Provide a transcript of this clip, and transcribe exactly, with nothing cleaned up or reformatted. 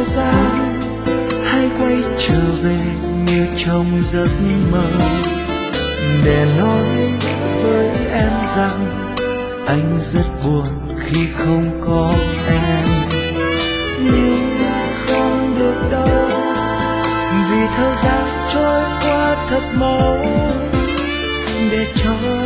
thời gian, hãy quay trở về như trong giấc mơ, để nói với em rằng anh rất buồn khi không có em. Nhưng không được đâu, vì thời gian trôi qua thật mau, để cho